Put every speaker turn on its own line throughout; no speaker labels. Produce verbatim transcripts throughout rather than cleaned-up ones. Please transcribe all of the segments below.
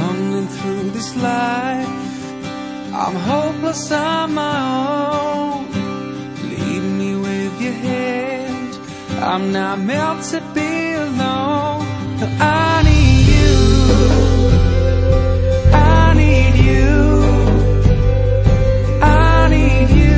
stumbling through this life. I'm hopeless on my own. Leave me with your hand. I'm not meant to be alone. I need you. I need you. I need you.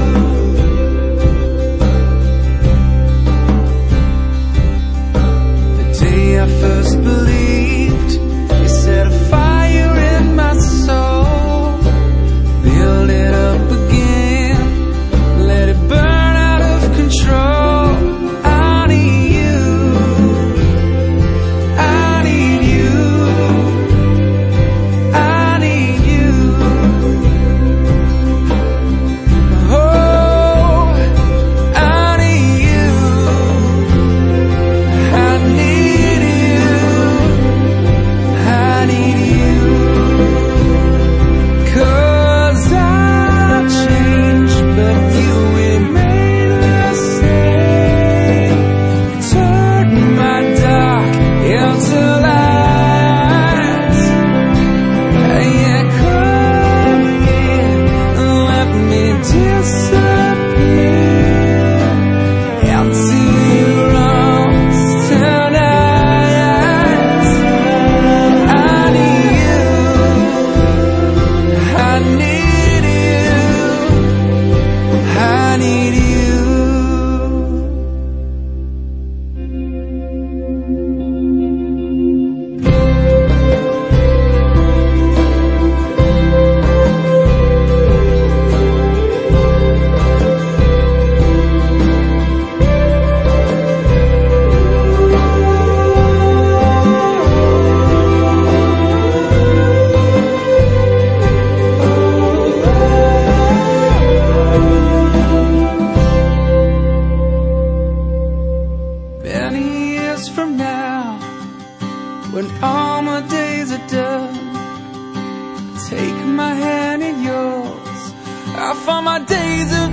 The day I first believed, you set a fire in my soul. Build it up again, let it burn out of control. I need you. I need you. I need you. Oh, I need you. I need you. I need you. 'Cause I've changed, but you remain the same. Turn my dark into light. Yeah, come in and let me disappear into your arms tonight. I need you. I need you. I need you. Many years from now, when all my days are done, take my hand in yours. I find my days are